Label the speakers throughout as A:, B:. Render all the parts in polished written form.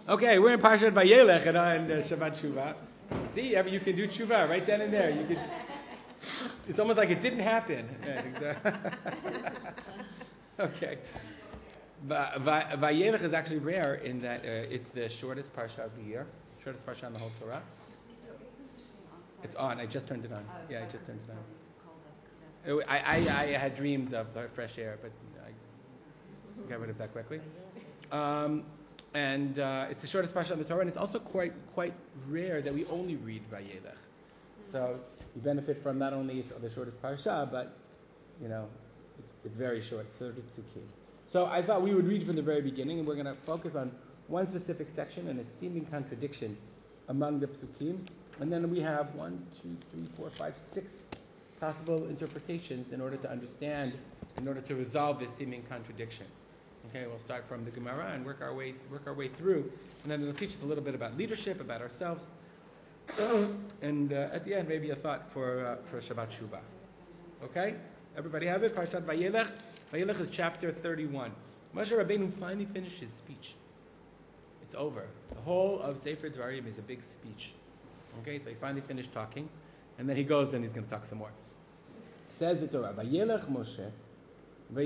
A: Okay, we're in Parshat Vayelech and Shabbat Shuvah. See, you can do Shuvah right then and there. You could. It's almost like it didn't happen. Right, exactly. Okay. Vayelech is actually rare in that it's the shortest parsha of the year, shortest parsha in the whole Torah.
B: Is your air conditioning on? Sorry.
A: It's on. I just turned it on.
B: Oh,
A: Yeah, I just turned it on.
B: Cold,
A: I had dreams of fresh air, but I got rid of that quickly. And it's the shortest parsha in the Torah, and it's also quite rare that we only read Vayelech. So you benefit from not only it's the shortest parsha, but it's very short. It's 30 psukim. So I thought we would read from the very beginning, and we're going to focus on one specific section and a seeming contradiction among the psukim, and then we have 6 possible interpretations in order to understand, in order to resolve this seeming contradiction. Okay, we'll start from the Gemara and work our way through, and then it'll teach us a little bit about leadership, about ourselves, and at the end maybe a thought for Shabbat Shuvah. Okay, everybody have it? Parshat Vayelech. Vayelech is chapter 31. Moshe Rabbeinu finally finished his speech. It's over. The whole of Sefer Dvarim is a big speech. Okay, so he finally finished talking, and then he goes and he's going to talk some more. Says the Torah, Vayelech Moshe. So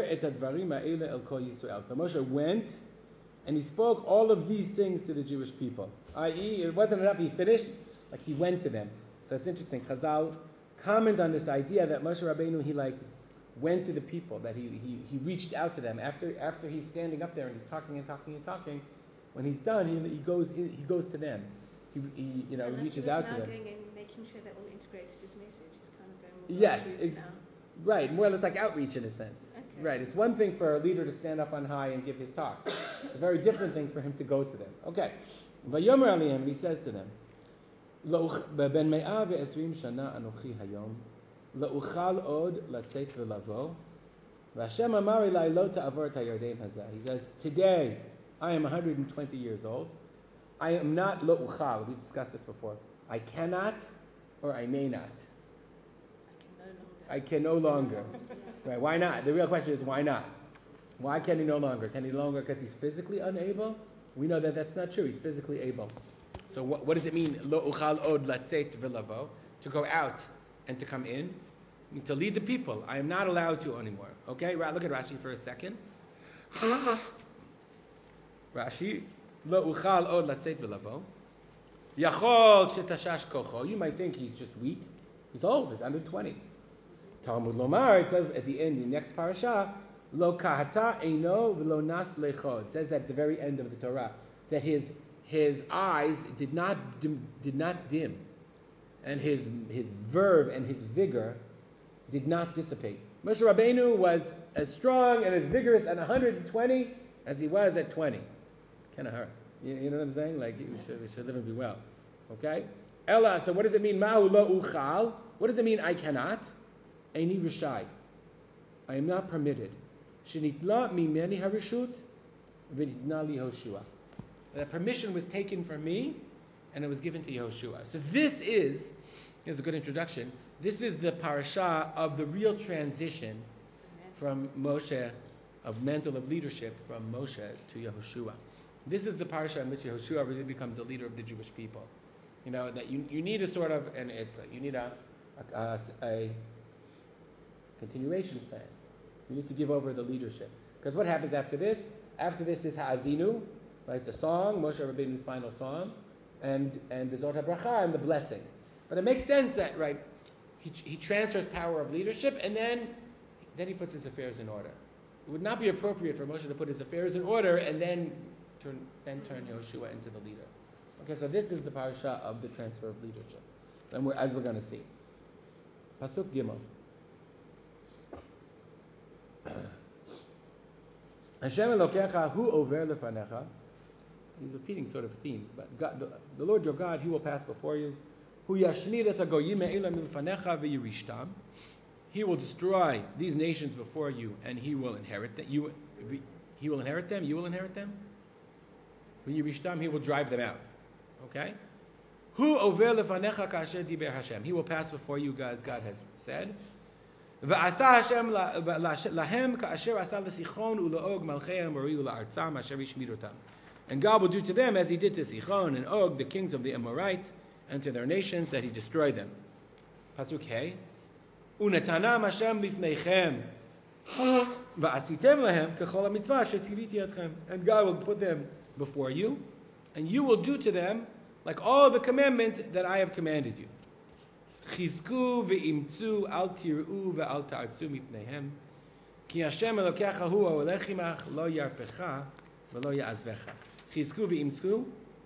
A: Moshe went and he spoke all of these things to the Jewish people. I.e., it wasn't enough he finished, like he went to them. So it's interesting. Chazal comment on this idea that Moshe Rabbeinu, he went to the people, that he reached out to them. After he's standing up there and he's talking and talking and talking, when he's done, he goes to them. He reaches out to them.
C: Going and making sure that all integrated his message. He's kind of going more
A: yes, right, more or less like outreach in a sense.
C: Okay.
A: Right, it's one thing for a leader to stand up on high and give his talk. It's a very different thing for him to go to them. Okay, Vayomer Aliyim, he says to them, Ben me'ah ve'esrim shana anochi hayom, la'uchal od latzet ve'lavo, v'Hashem amar elai lo ta'avor et hayarden hazeh. He says, today I am 120 years old. I am not la'uchal. We discussed this before. I cannot or I may not. I can no longer. Right? Why not? The real question is why not? Why can he no longer? Can he no longer because he's physically unable? We know that that's not true. He's physically able. So what does it mean? Lo uchal od latzet v'lavo, to go out and to come in, to lead the people. I am not allowed to anymore. Okay, look at Rashi for a second. Rashi, lo uchal od latzet v'lavo. Yachol shetashash kocho. You might think he's just weak. He's old. He's under 20. Talmud Lomar, it says at the end, the next parasha, Lo kahata eino v'lo nas lecho. It says that at the very end of the Torah, that his eyes did not dim, and his verve and his vigor did not dissipate. Moshe Rabbeinu was as strong and as vigorous at 120 as he was at 20. Kind of hurt. You know what I'm saying? Like we should live and be well. Okay? Ella. So what does it mean? Mahu lo uchal. What does it mean? I cannot. Eini rishai. I am not permitted. Shenitla mimeni harishut v'nitna li Yehoshua. That permission was taken from me, and it was given to Yehoshua. So here's a good introduction. This is the parasha of the real transition from Moshe, of mantle of leadership from Moshe to Yehoshua. This is the parasha in which Yehoshua really becomes a leader of the Jewish people. That you need a sort of, and you need a continuation plan. You need to give over the leadership. Because what happens after this? After this is Ha'azinu, right? The song, Moshe Rabbeinu's final song, and the Zot HaBracha and the blessing. But it makes sense that, right, he transfers power of leadership, and then he puts his affairs in order. It would not be appropriate for Moshe to put his affairs in order and then turn Yehoshua into the leader. Okay, so this is the parasha of the transfer of leadership, and as we're going to see. Pasuk Gimel. Hashem Elokecha hu over lefanecha. He's repeating sort of themes, but God, the Lord your God, He will pass before you. Hu yashmir et hagoyim me'elam lefanecha v'yirishtam. He will destroy these nations before you, and He will inherit them. He will inherit them. You will inherit them. V'yirishtam. He will drive them out. Okay. Hu over lefanecha ka'asher diber Hashem. He will pass before you, as God has said. V'asa Hashem lahem ka'asher asa l'sichon u'la'og malchei ha'mori u'la'artzam asher yishmir otam. And God will do to them as he did to Sichon and Og, the kings of the Amorites, and to their nations, that he destroyed them. Pasuk Hey. Unetanam Hashem lifneichem. Va'asitem lahem kechol hamitzvah shetziviti atchem. And God will put them before you, and you will do to them like all the commandment that I have commanded you. Chizku ve'imtzu al tir'u ve'al ta'artzu mipneihem. Ki Hashem Elokecha hu ha'olech imach lo yarpecha ve'lo ya'azvecha. Chizku ve'imtzu.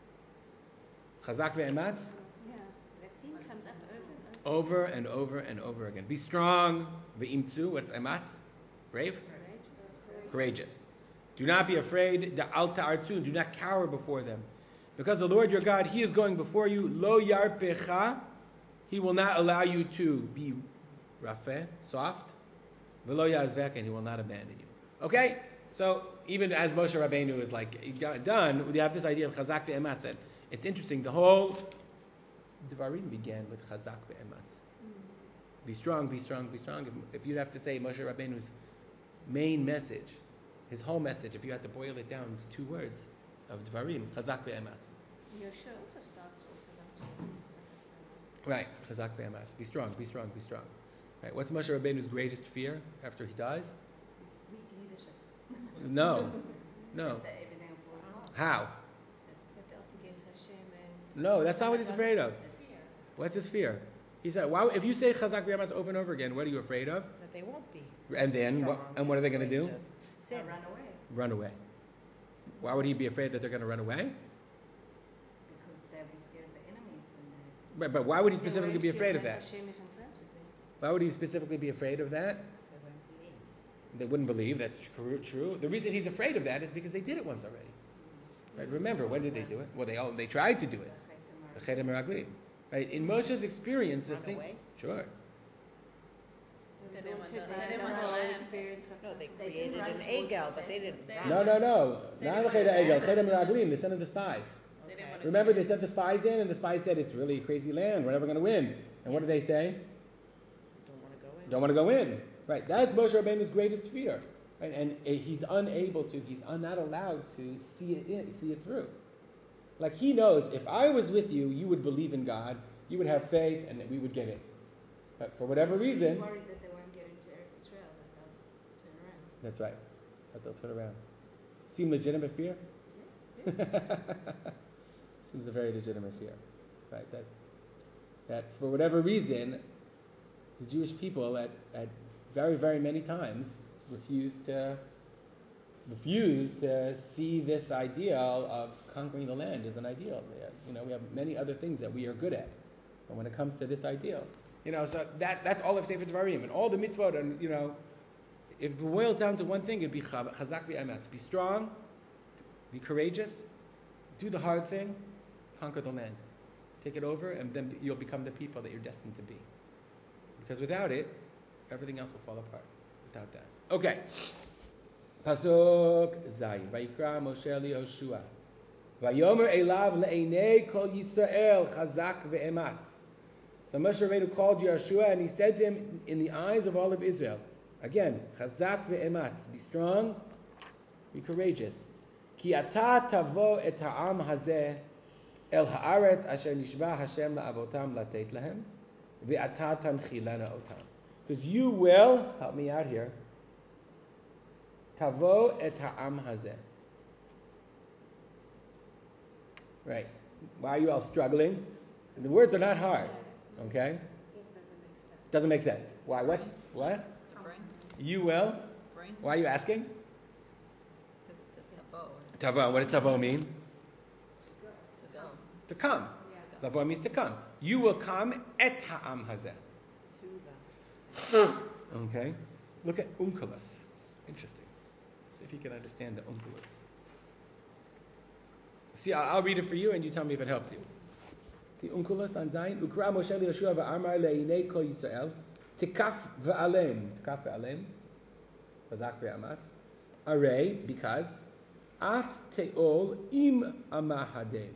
A: Chazak ve'ematz.
C: Yeah, that theme comes up over and over.
A: Over and over and over again. Be strong. Ve'imtzu. What's ematz? Brave? Courageous. Do not be afraid. Al ta'artzu. Do not cower before them. Because the Lord your God, He is going before you. Lo yarpecha. He will not allow you to be rafeh, soft. V'lo ya'azvek, and He will not abandon you. Okay? So, even as Moshe Rabbeinu is done, we have this idea of chazak ve'ematz. And it's interesting, the whole Devarim began with chazak ve'ematz. Be strong, be strong, be strong. If you'd have to say Moshe Rabbeinu's main message, his whole message, if you had to boil it down to 2 words of Devarim, chazak ve'ematz.
C: Yosha also starts off with that.
A: Right, chazak ve'ematz. Be strong, be strong, be strong. Right, what's Moshe Rabbeinu's greatest fear after he dies?
B: Weak leadership.
A: No.
B: That everything will fall apart.
A: How?
C: That they'll forget Hashem and...
A: No, that's not what he's afraid of.
B: Fear.
A: What's his fear? He said, "Why? If you say chazak ve'ematz over and over again, what are you afraid of?"
D: That they won't be.
A: And then,
D: strong,
A: what are they going to do?
D: courageous.
B: They'll
D: Sin.
B: run away
A: Run away. Why would he be afraid that they're going to run away?
B: because they'll be scared of the enemies and they
A: But why would he
C: They
A: specifically
C: won't
A: be
C: feel
A: afraid of
C: like
A: that?
C: Hashem is in front of them.
A: Why would he specifically be afraid of that?
B: they won't believe.
A: They wouldn't believe. That's true. The reason he's afraid of that is because they did it once already. Right? Remember, when did they do it? Well, they tried to do it. The Chet HaMeraglim. Right? In Moshe's experience, the
D: Run
A: thing.
D: away?
A: Sure.
C: They
E: didn't want the-
C: had
E: they
C: the
E: didn't want the
C: whole
E: land.
C: experience of
D: No, they
B: They
D: created
B: didn't run
D: an
B: towards
D: egel,
B: the
D: but they didn't
E: They
D: run.
A: No.
E: They
A: Not
E: didn't
A: the Chet
E: want
A: HaEgel.
E: the
A: Chet
E: land.
A: HaMeraglim. They sent in the spies.
E: They didn't want to
A: Remember,
E: be
A: they sent the spies in, and the spies said, "It's really a crazy land. We're never going to win." And what did they say?
D: Don't want to go in.
A: Don't want to go in. Right. That's Moshe Rabbeinu's greatest fear. Right? And he's unable to. He's not allowed to see it through. Like he knows, if I was with you, you would believe in God, you would have faith, and we would get it. But for whatever reason,
B: He's worried that they won't get into Eretz Israel, that they'll turn around.
A: that's right. That they'll turn around. Seem legitimate fear? Seems a very legitimate fear, right? That for whatever reason, the Jewish people at very, very many times refused to see this ideal of conquering the land as an ideal. We have many other things that we are good at, but when it comes to this ideal, so that's all of Sefer Devarim and all the mitzvot, and if it boils down to one thing, it'd be chazak v'emetz. Be strong, be courageous, do the hard thing, conquer the land, take it over, and then you'll become the people that you're destined to be. Because without it, everything else will fall apart. Without that, okay. Pasuk Zayin. Vayikra Moshe liYoshua. Vayomer elav le'einei kol Yisrael chazak ve'ematz. So Moshe Rabbeinu called Yeshua and he said to him in the eyes of all of Israel, again, chazak ve'ematz. Be strong, be courageous. Ki ata tavo et ha'am hazeh el haaretz asher nishba Hashem la'avotam latet lahem ve'ata tanchilana otam. Because you will, help me out here, Tavo et ha'am hazeh. Right. Why are you all struggling? The words are not hard. Okay?
E: It just doesn't make sense.
A: Doesn't make sense. Why? What?
E: To bring.
A: You will?
E: Bring.
A: Why are you asking?
E: Because it says tavo.
A: Tavo. What does tavo mean?
E: To go.
A: To come.
E: Yeah.
A: Tavo means to come. You will come et ha'am hazeh.
D: To them.
A: Okay? Look at Unkelos. Interesting. See if you can understand the Unkelos. See, I'll read it for you and you tell me if it helps you. See, Unkelos on Zayin. Ukra Moshe liYoshua v'amar le'inei kol Yisrael tikaf v'alem. Tikaf v'alem. Chazak ve'amatz. Array, because at te'ol im amahadeh.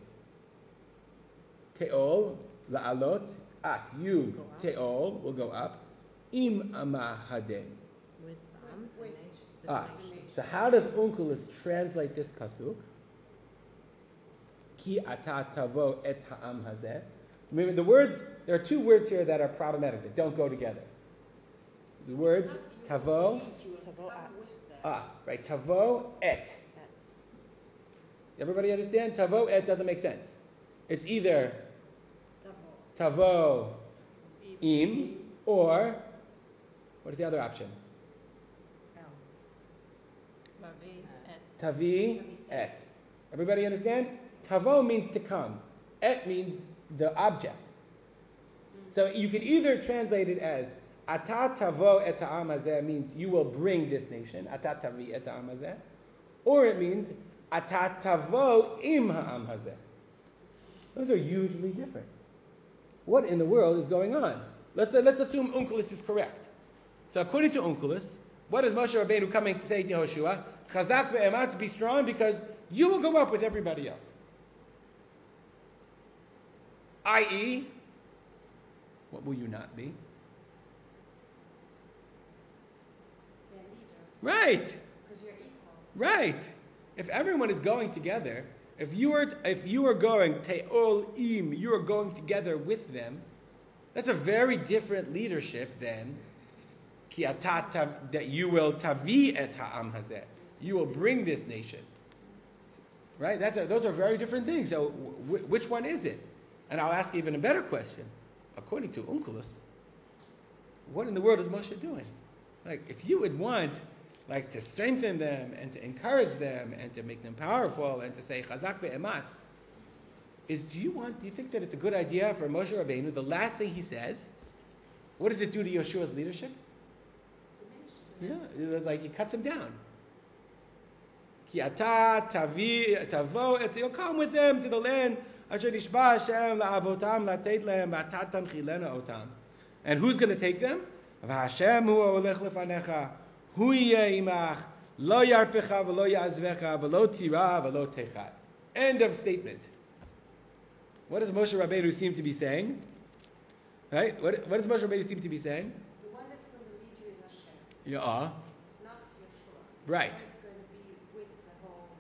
A: Te'ol, la'alot, at, you, te'ol, will go up. Im amahadeh.
D: With them.
B: With the nation.
D: With
A: Ah,
D: the nation.
A: so how does Unkelos translate this pasuk? Ki ata tavo et ha'am hazeh. Remember the words, there are two words here that are problematic, that don't go together. The words tavo,
D: Tavo at.
A: right, tavo et. Everybody understand? Tavo et doesn't make sense. It's either tavo im or what is the other option?
E: Ravi et.
A: Tavi et. Everybody understand? Tavo means to come. Et means the object. So you can either translate it as Ata tavo et ha'am hazeh means you will bring this nation. Ata tavi et ha'am hazeh. Or it means Ata tavo im ha'am hazeh. Those are hugely different. What in the world is going on? Let's assume Onkelos is correct. So according to Onkelos, what is Moshe Rabbeinu coming to say to Yehoshua? Chazak ve'emat, be strong because you will go up with everybody else. I.e., what will you not be?
B: Their leader.
A: Right.
B: Because you're equal.
A: Right. If everyone is going together, if you are going te'ol im, you are going together with them, that's a very different leadership than ki ata that you will tavi et ha'am hazeh. You will bring this nation. Right? Those are very different things. So which one is it? And I'll ask even a better question. According to Onkelos, what in the world is Moshe doing? Like, if you would want, like, to strengthen them and to encourage them and to make them powerful and to say chazak ve'emat, do you think that it's a good idea for Moshe Rabbeinu, the last thing he says, what does it do to Yeshua's leadership?
B: Diminishes.
A: Yeah, like he cuts him down. Ki ata tavo et, you'll come with them to the land. Asher nishba Hashem la'avotam latet lehem v'ata tanchilena otam. And who's going to take them? V'Hashem hu ha'olech lefanecha hu yeh imach lo yarpecha v'lo ya'azvecha v'lo tira v'lo techat. End of statement. What does Moshe Rabbeinu seem to be saying? Right? What does Moshe Rabbeinu seem to be saying?
B: The one that's going to lead you is Hashem.
A: Yeah.
B: It's not Yeshua.
A: Right.
B: Yeshua is going to be with the whole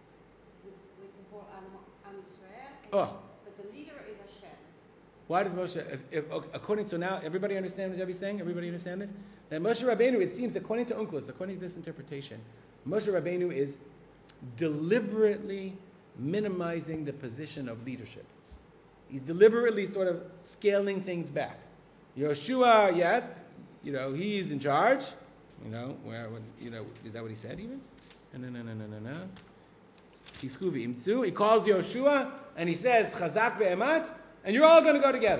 B: Am Yisrael. But the leader is Hashem.
A: Why does Moshe, according to now, everybody understand what Debbie's saying? Everybody understand this? That Moshe Rabbeinu, it seems, according to Onkelos, according to this interpretation, Moshe Rabbeinu is deliberately minimizing the position of leadership. He's deliberately sort of scaling things back. Yeshua, yes, he's in charge. Is that what he said even? No. He calls Yeshua and he says, Chazak ve'emat, and you're all going to go together.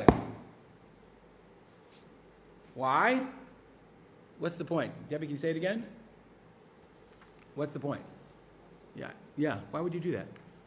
A: Why? What's the point? Debbie, can you say it again? What's the point? Yeah. Why would you do that?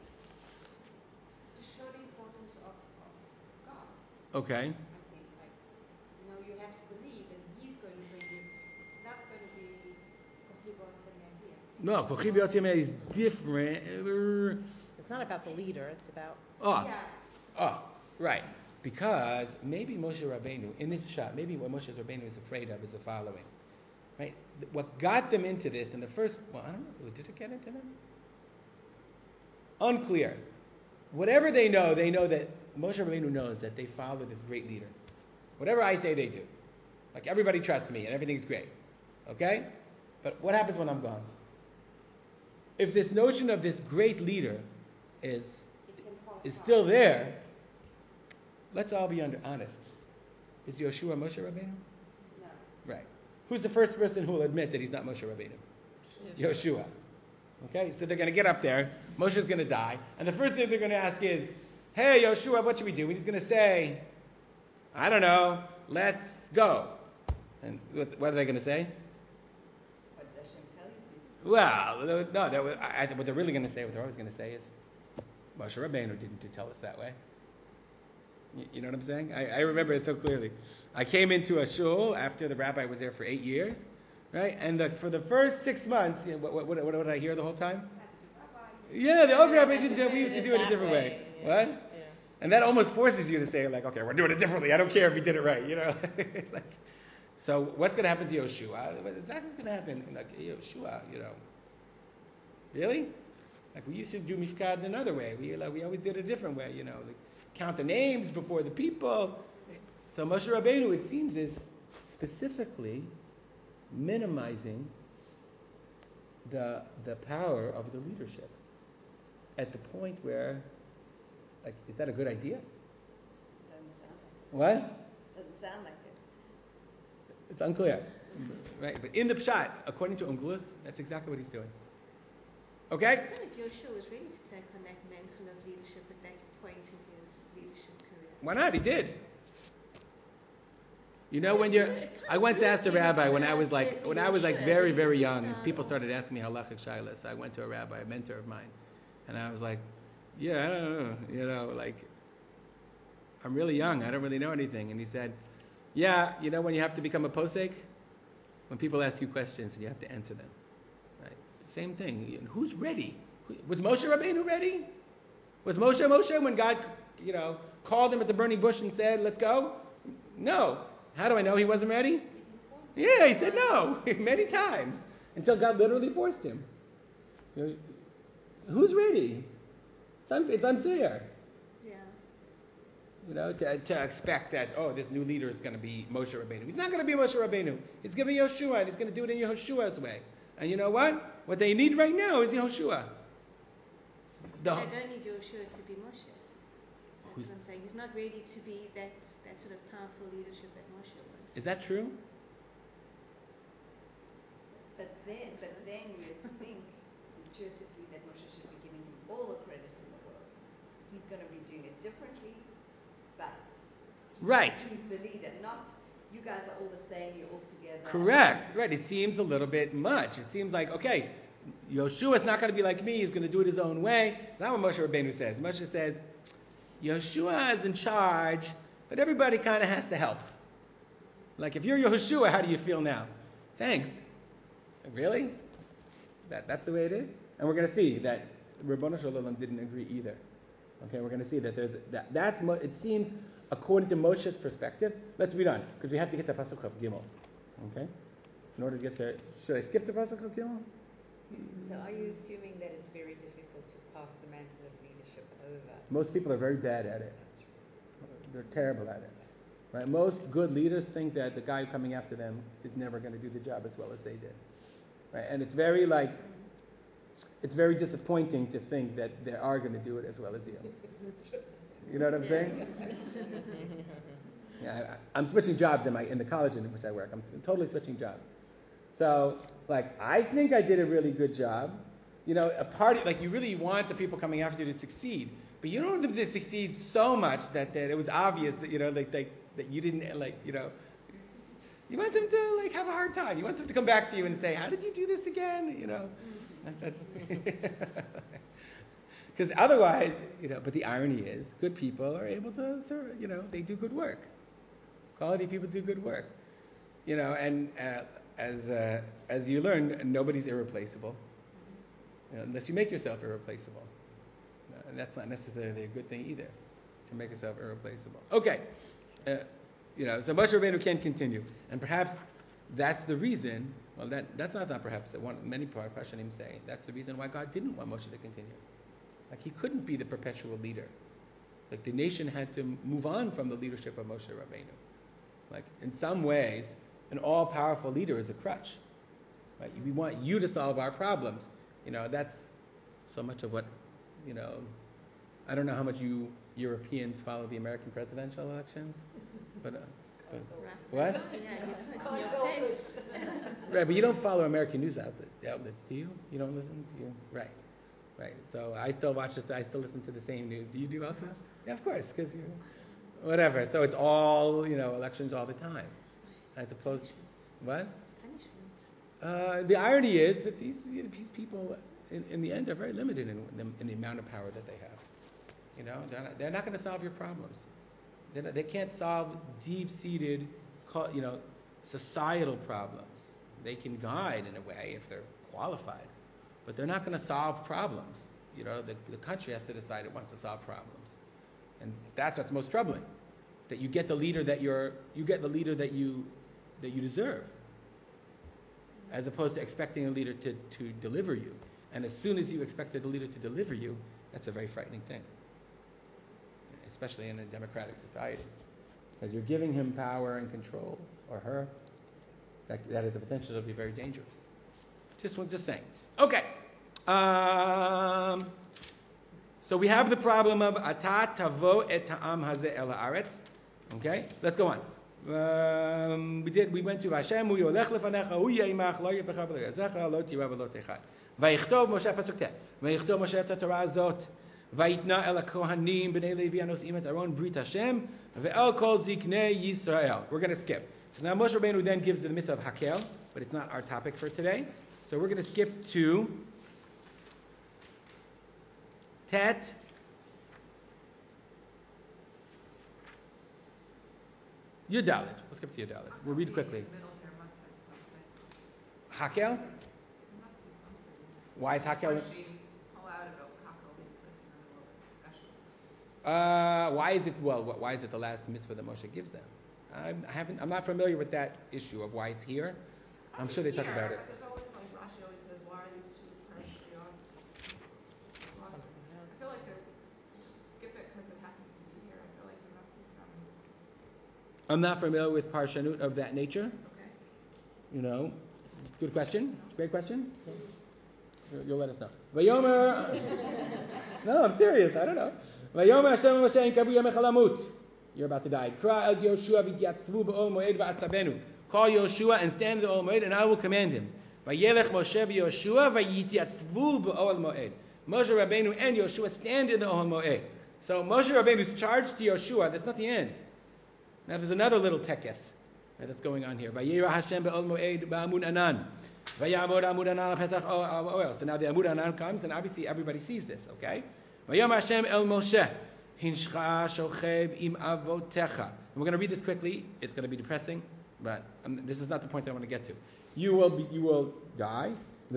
B: To show the importance of God.
A: Okay.
B: I think, you have to believe, and He's going to bring you. It's not going to be Kochi B'Otzei Me'adir.
A: No, Kochi B'Otzei Me'adir is different.
D: It's not about the leader, it's about...
A: Right. Because maybe Moshe Rabbeinu, in this shot, maybe what Moshe Rabbeinu is afraid of is the following. Right? What got them into this in the first... Well, I don't know. Did it get into them? Unclear. Whatever they know that Moshe Rabbeinu knows that they follow this great leader. Whatever I say, they do. Like, everybody trusts me and everything's great. Okay? But what happens when I'm gone? If this notion of this great leader is still there, let's all be honest. Is Yeshua Moshe Rabbeinu?
B: No.
A: Right. Who's the first person who will admit that he's not Moshe Rabbeinu? Yeshua. Okay, so they're going to get up there. Moshe's going to die. And the first thing they're going to ask is, hey, Yeshua, what should we do? And he's going to say, I don't know, let's go. And what are they going to say?
B: What did Hashem tell you to?
A: Well, no, what they're really going to say, what they're always going to say is, Moshe Rabbeinu didn't tell us that way. You know what I'm saying? I remember it so clearly. I came into a shul after the rabbi was there for 8 years, right? And for the first 6 months, what did I hear the whole time? Yeah, the old rabbi didn't do it. We used to do it a different way.
D: Yeah.
A: What?
D: Yeah.
A: And that almost forces you to say, like, okay, we're doing it differently. I don't care if you did it right, So what's going to happen to Yeshua? What exactly is going to happen? Like, Yeshua, Really? Like we used to do mifkad another way. We always did it a different way, like count the names before the people. So Moshe Rabbeinu, it seems, is specifically minimizing the power of the leadership at the point where, like, is that a good idea?
F: Doesn't sound like it.
A: What?
F: Doesn't sound like it.
A: It's unclear. Right? But in the Pshat, according to Onkelos, that's exactly what he's doing. Okay?
C: I don't know if Yoshua was ready to take on that mantle of leadership at that point in his leadership career.
A: Why not? He did. I once asked a rabbi when I was like very, very young, as people started asking me halachic shilas. I went to a rabbi, a mentor of mine, and I was like, yeah, I don't know, like, I'm really young, I don't really know anything. And he said, yeah, when you have to become a posek, when people ask you questions and you have to answer them, right? Same thing. Who's ready? Was Moshe Rabbeinu ready? Was Moshe when God, called him at the burning bush and said, let's go? No. How do I know he wasn't ready? Yeah, he said no many times until God literally forced him. Who's ready? It's unfair.
C: Yeah.
A: To expect that, this new leader is going to be Moshe Rabbeinu. He's not going to be Moshe Rabbeinu. He's going to be Yoshua, and he's going to do it in Yehoshua's way. And you know what? What they need right now is Yehoshua.
C: They don't need Yoshua to be Moshe. That's what I'm saying. He's not ready to be that sort of powerful leadership that Moshe was.
A: Is that true?
F: But then you would think intuitively that Moshe should be giving him all the credit in the world. He's going to be doing it differently, but
A: right.
F: He's the leader, not you guys are all the same, you're all together.
A: Correct. Right. It seems a little bit much. It seems like, okay, Yoshua's not going to be like me. He's going to do it his own way. It's not what Moshe Rabbeinu says. Moshe says, Yehoshua is in charge, but everybody kind of has to help. Like, if you're Yehoshua, how do you feel now? Thanks. Really? That's the way it is? And we're going to see that Ribbono Shel Olam didn't agree either. Okay, we're going to see that it seems, according to Moshe's perspective, let's read on, because we have to get to Pasuk Chav Gimel. Okay? In order to get there, should I skip to Pasuk Chav Gimel?
G: So are you assuming that it's very difficult to pass the mantle of leadership over?
A: Most people are very bad at it. They're terrible at it. Right? Most good leaders think that the guy coming after them is never going to do the job as well as they did. Right? And it's very disappointing to think that they are going to do it as well as you. You know what I'm saying? Yeah, I'm switching jobs in the college in which I work. I'm totally switching jobs. So, I think I did a really good job. A party, you really want the people coming after you to succeed, but you don't want them to succeed so much that it was obvious that, that you didn't, you want them to, have a hard time. You want them to come back to you and say, how did you do this again? Because otherwise, but the irony is, good people are able to serve, they do good work. Quality people do good work. And as you learn, nobody's irreplaceable. Unless you make yourself irreplaceable. And that's not necessarily a good thing either, to make yourself irreplaceable. Okay. So Moshe Rabbeinu can continue. And perhaps that's the reason, that's not perhaps, many Parshanim say, that's the reason why God didn't want Moshe to continue. He couldn't be the perpetual leader. The nation had to move on from the leadership of Moshe Rabbeinu. In some ways, an all-powerful leader is a crutch. Right? We want you to solve our problems. That's so much of what, I don't know how much you Europeans follow the American presidential elections, but what? Right, but you don't follow American news outlets, do you? You don't listen? Do you? Right. So I still watch this. I still listen to the same news. Do you do also? Yeah, of course, because whatever. So it's all elections all the time, as opposed to what? The irony is that these people, in the end, are very limited in the amount of power that they have. They're not going to solve your problems. They can't solve deep-seated, societal problems. They can guide in a way if they're qualified, but they're not going to solve problems. The country has to decide it wants to solve problems, and that's what's most troubling. That you get the leader that you deserve, as opposed to expecting a leader to deliver you. And as soon as you expected the leader to deliver you, that's a very frightening thing, especially in a democratic society. Because you're giving him power and control, or her, that is a potential to be very dangerous. Just saying. Okay. So we have the problem of Ata tavo et ha'am hazeh el haaretz. Okay, let's go on. We went to Hashem, hu yolech lefanecha, hu yeimach, lo yepecha v'lo yazecha, lo tira v'lo techad. Vayichtov Moshe pasuk tet. Vayichtov Moshe et Torah zot. Vayitna el kohanim b'nei Levi anosim et Aaron brit Hashem ve'el kol ziknei Yisrael. We're going to skip. So now Moshe Rabbeinu then gives the mitzvah of Hakel, but it's not our topic for today. So we're going to skip to Tet. Yudalit. Let's skip to Yudalit. We'll read quickly. Hakel? Why is Hakel? Why is it? Well, why is it the last mitzvah that Moshe gives them? I'm not familiar with that issue of why it's here. I'm sure they talk about it.
E: But there's always, like Rashi always says, why are these two parashiyot? I feel like to just skip it because it happens to be here. I feel like there must be some.
A: I'm not familiar with parshanut of that nature.
E: Okay.
A: Good question. Great question. You'll let us know. Vayomer. No, I'm serious. I don't know. Vayomer Hashem Moshe in kavu yamech halamut. You're about to die. Kra el Yoshua v'tyatzvu b'ol moed v'atzabenu. Call Yoshua and stand in the Ol Moed, and I will command him. Vayelech Moshe v'Yoshua v'yityatzvu b'ol moed. Moshe Rabbeinu and Yoshua stand in the Ol Moed. So Moshe Rabbeinu's charge to Yoshua. That's not the end. Now there's another little tekes that's going on here. Vayera Hashem b'ol moed ba'amud anan. Vayamod amud anan petach oel. So now the amud anan comes, and obviously everybody sees this. Okay. Vayom Hashem el Moshe. Hinshcha shochev im avotecha. And we're going to read this quickly. It's going to be depressing, but this is not the point that I want to get to. You will die.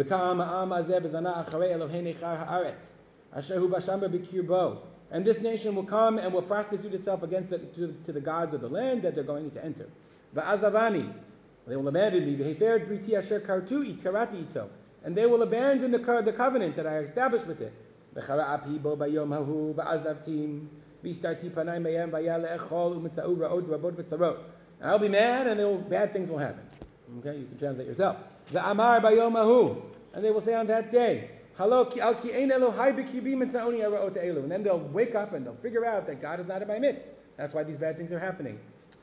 A: And this nation will come and will prostitute itself against to the gods of the land that they're going to enter. Va'azavani. They will abandon me. And they will abandon the covenant that I established with it. And I'll be mad, and bad things will happen. Okay, you can translate yourself. And they will say on that day, and then they'll wake up and they'll figure out that God is not in my midst. That's why these bad things are happening.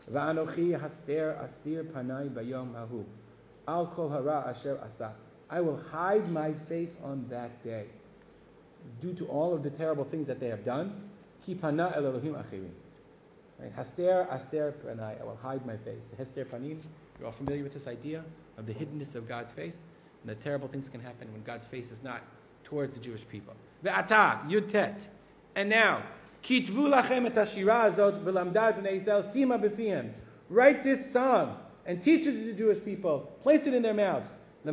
A: I will hide my face on that day, due to all of the terrible things that they have done. Ki pana el Elohim achirim. Right? Haster panai. I will hide my face. Hester panim. You're all familiar with this idea of the hiddenness of God's face, and the terrible things can happen when God's face is not towards the Jewish people. Ve'ata yud tet. And now, kitvu lachem et hashira azot v'lamdad b'nei Yisrael sima b'fihem. Write this song and teach it to the Jewish people. Place it in their mouths. It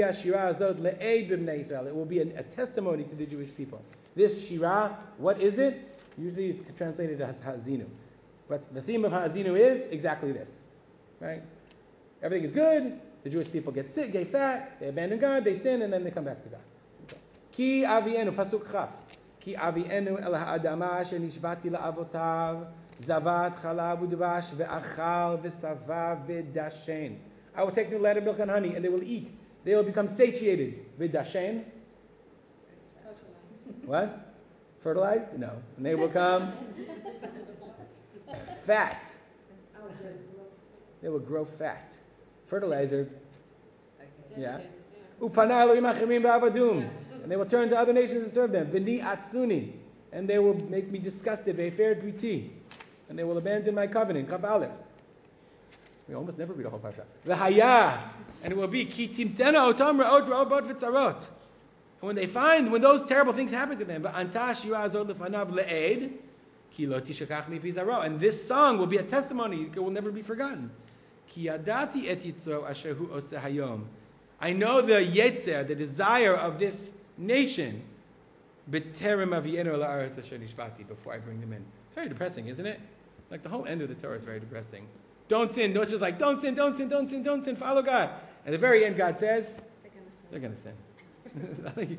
A: will be a testimony to the Jewish people. This shira, what is it? Usually it's translated as ha'azinu. But the theme of ha'azinu is exactly this. Right? Everything is good. The Jewish people get sick, get fat, they abandon God, they sin, and then they come back to God. Okay. Ki avienu, pasuk chaf. Ki avienu el ha'adama asher nishvati la'avotav, zavat chalav udvash ve'achal ve'savav ve'dashen. I will take new land of milk and honey, and they will eat. They will become satiated. Vidashen. What? Fertilized? No. And they will become fat. They will grow fat. Fertilizer. Yeah. Upana Elohim achirim v'avadum. And they will turn to other nations and serve them. V'ni atzuni. And they will make me disgusted. Ve'fer briti. And they will abandon my covenant. Kaf Aleph. We almost never read a whole parsha. V'haya, and it will be ki timtzena otam ra'ot ra'ot v'tzarot. And when those terrible things happen to them, v'anta shira azot lefanav le'ed ki lo tishakach mi pizaro. And this song will be a testimony; it will never be forgotten. Ki yadati et yitzro asher hu oseh hayom. I know the yetzer, the desire of this nation. B'terem avienu la'aretz asher nishbati. Before I bring them in. It's very depressing, isn't it? Like the whole end of the Torah is very depressing. Don't sin. Don't just like, don't sin, don't sin, don't sin, don't sin. Follow God. At the very end, God says, they're going to sin.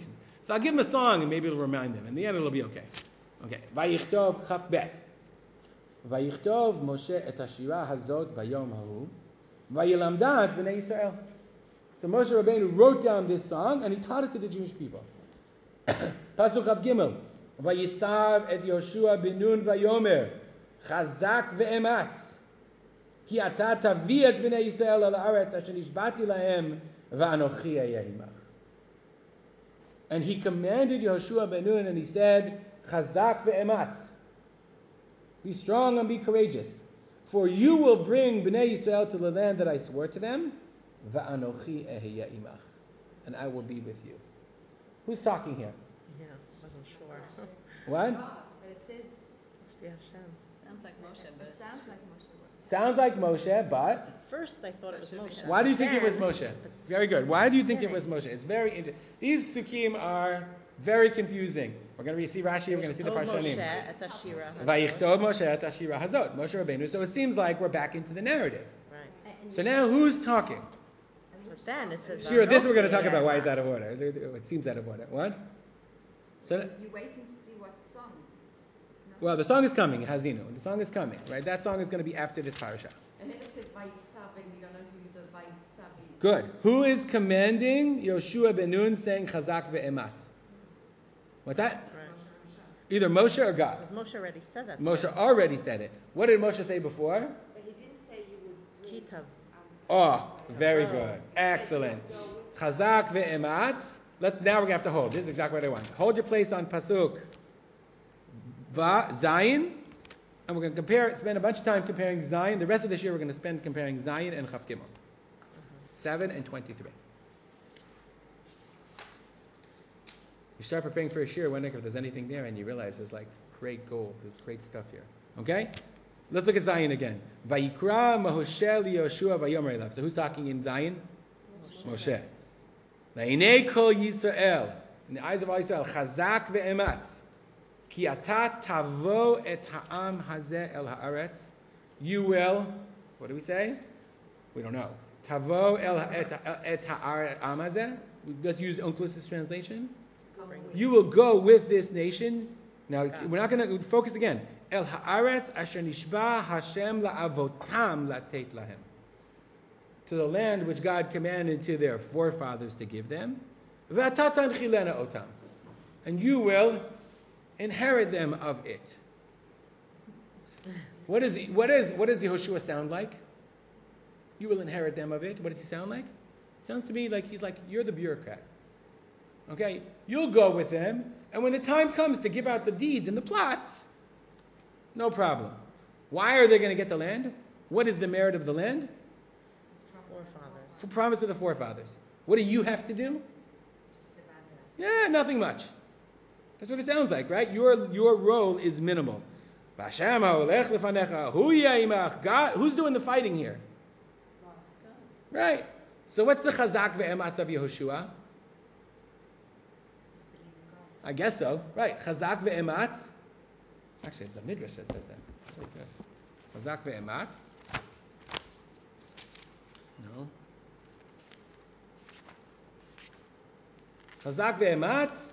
A: So I'll give him a song and maybe it'll remind them. In the end, it'll be okay. Okay. Vayichtov chaf bet. Vayichtov Moshe et hashira hazot bayom hahu. Vayilamdat b'nei Yisrael. So Moshe Rabbeinu wrote down this song and he taught it to the Jewish people. Pasuk Chav Gimel. Vayitzav et Yoshua bin Nun vayomer chazak ve'ematz ki ata tavi et b'nei Yisrael al haaretz asher nishbati lahem va'anochi ehyeh imach. And he commanded Yoshua ben Nun and he said, chazak ve'ematz. Be strong and be courageous. For you will bring b'nei Yisrael to the land that I swore to them, va'anochi ehyeh imach. And I will be with you. Who's talking here?
D: Yeah, wasn't sure.
A: What?
F: But it says,
D: Must be Hashem.
G: Sounds like Moshe, but
F: it sounds like Moshe.
A: Sounds like Moshe, but
D: At first I thought it was Moshe.
A: why do you think it was
D: Then-
A: Moshe? Very good. Why do you think it was Moshe? It's very interesting. These psukim are very confusing. We're going to see Rashi. We're going to see the
D: Told Moshe
A: Parshanim.
D: at Ashira.
A: Vayichtov Moshe et hashira hazot. Moshe Rabbeinu. So it seems like we're back into the narrative.
D: Right.
A: So now who's talking?
D: But then it says
A: Sure, this we're going to talk
D: Anochi
A: about. Why is
D: Ehyeh
A: out of order? It seems out of order. What? So,
F: You're waiting to see what song. No?
A: well, the song is coming. Hazinu. The song is coming, right? That song is going to be after this parasha.
E: And then it says Vayitzav, and we don't know who the Vayitzav is.
A: Good. Who is commanding Yoshua ben Nun saying chazak ve'ematz? What's that?
D: Right.
A: Either Moshe or God.
D: Because Moshe already said that.
A: Moshe already said it. What did Moshe say before?
B: But he didn't say you would bring
D: Kitav.
A: Oh, very
D: Oh.
A: good. Excellent. Chazak ve'ematz. Now we're going to have to hold. This is exactly what I want. Hold your place on Pasuk Zayin. And we're going to spend a bunch of time comparing Zayin. The rest of this year we're going to spend comparing Zayin and Chav Gimel. 7 and 23. You start preparing for a shir, wondering if there's anything there, and you realize there's like great gold. There's great stuff here. Okay? Let's look at Zayin again. Vayikra Mahosheh Yoshua Vayomer Elav. So who's talking in Zayin? Moshe. La'inei kol Yisrael. In the eyes of all Yisrael. Chazak ve'ematz. Ki ata tavo et ha'am hazeh el haaretz. You will, what do we say? We don't know. Tavo et ha'am hazeh. Let's use Onkelos' translation. You will go with this nation. Now, we're not going to focus again. El haaretz asher nishba Hashem la'avotam latet lahem. To the land which God commanded to their forefathers to give them. Ve'ata tanchilena otam. And you will inherit them of it. What does Yehoshua sound like? You will inherit them of it. What does he sound like? It sounds to me like he's like, you're the bureaucrat. Okay? You'll go with them, and when the time comes to give out the deeds and the plots, no problem. Why are they going to get the land? What is the merit of the land?
D: Forefathers.
A: For promise of the forefathers. What do you have to do?
F: Just divide it up.
A: Yeah, nothing much. That's what it sounds like, right? Your role is minimal. God, who's doing the fighting here? Right. So what's the chazak ve'ematz of Yehoshua?
F: Just believe in God.
A: I guess so. Right. Chazak ve'ematz. Actually, it's a midrash that says that. Very good. Chazak ve'ematz. No. Chazak ve'ematz.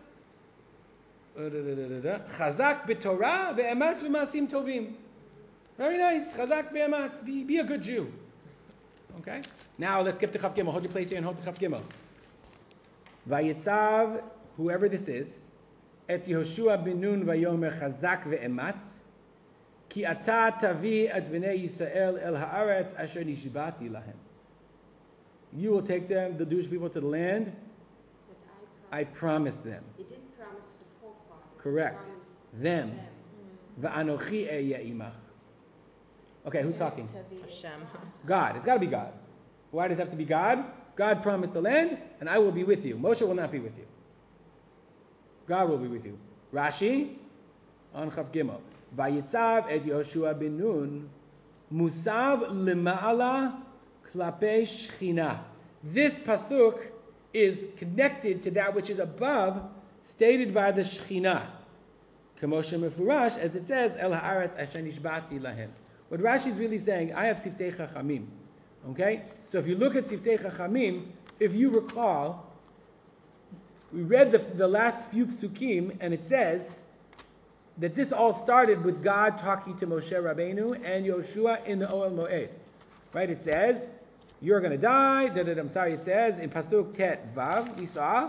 A: Chazak b'Torah ve'ematz v'masim tovim. Very nice. Chazak ve'ematz. Be a good Jew. Okay? Now let's skip to Chav Gimel. Hold your place here and hold to Chav Gimel. Vayitzav, whoever this is, et Yehoshua bin Nun vayomer chazak ve'ematz, ki ata tavi et bnei Yisrael el haaretz asher nishbati lahem. You will take them, the Jewish people, to the land
B: But
A: I promised them.
B: He didn't promise to the forefathers.
A: Correct.
B: He promised
A: Them.
B: them.
A: Va'anochi ehyeh imach. Okay, who's talking?
D: Hashem.
A: God. It's got to be God. Why does it have to be God? God promised the land, and I will be with you. Moshe will not be with you. God will be with you. Rashi, on Chav Gimel. Vayitzav et Yoshua bin Nun, musav lema'ala klape shchina. This pasuk is connected to that which is above, stated by the Shechina. K'moshe mefurash, as it says, El haaretz asher nishbati lahem. What Rashi is really saying, I have Siftei Chachamim. Okay? So if you look at Siftei Chachamim, if you recall, we read the last few psukim, and it says that this all started with God talking to Moshe Rabbeinu and Yoshua in the Ohel Moed. Right? It says, you're going to die. I'm sorry, it says in Pasuk Tet Vav, we saw,